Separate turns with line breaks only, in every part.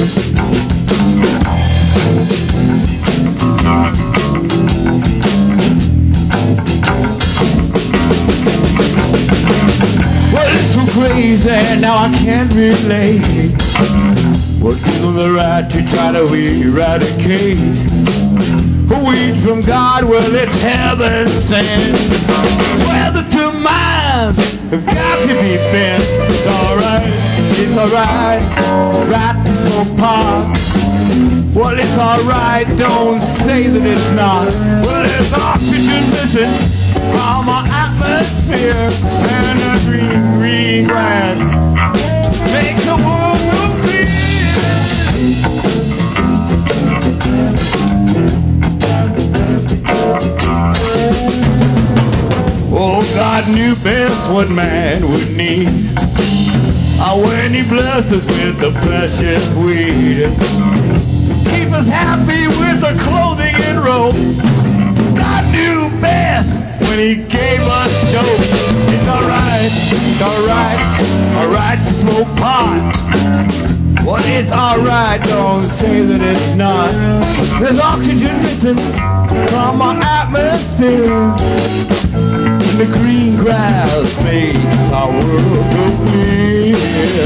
Well, it's so crazy, now I can't relate. What gives them the right to try to eradicate weed from God? Well, it's heaven sent. Where the two minds have got to be bent. It's alright, right to smoke pot. Well, it's alright, don't say that it's not. Well, there's oxygen missing from our atmosphere, and the green grass makes the world so clear. Oh, God knew best what man would need. When he blessed us with the precious weed, keep us happy with the clothing and rope. God knew best when he gave us dope. It's alright to smoke pot. Well, it's alright, don't say that it's not. There's oxygen missing from our atmosphere, and the green grass makes our world so clear.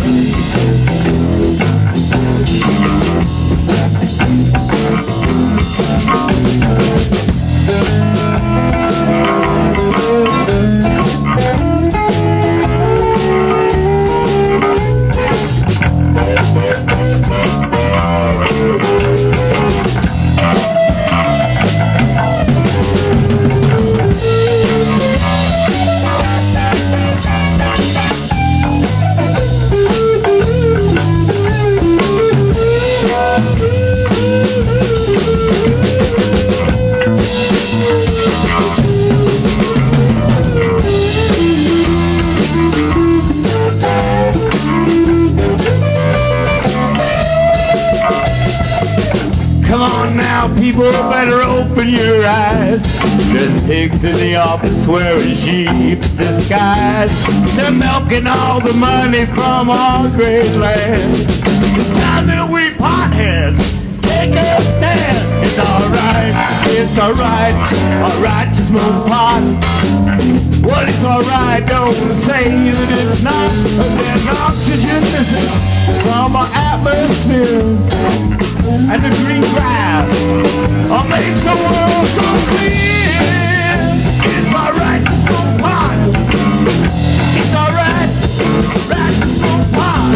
Come on now, people, better open your eyes. There's pigs in the office wearing sheep's disguise. They're milking all the money from our great land. It's time that we potheads take a stand. It's alright to smoke pot. Well, it's alright, don't say that it's not. There's oxygen missing from our atmosphere, and the green grass makes the world so clear. It's alright to smoke pot. It's alright to smoke pot.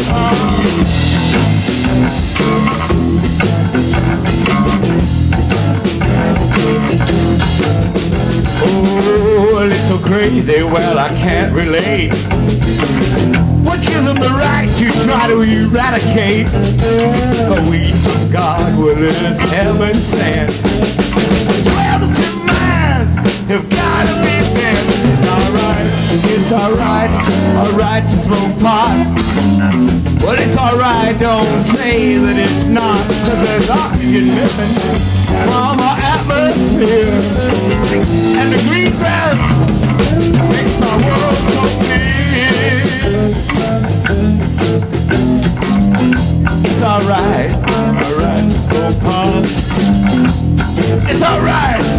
Oh, it's so crazy, well, I can't relate. What gives them the right to try to eradicate a weed from God? Well, it's heaven sent. Well, the two minds have got to be bent. It's alright to smoke pot. Well, it's alright, don't say that it's not, 'cause there's oxygen missing from our atmosphere, and the green grass makes our world so clear. It's alright to smoke pot. It's alright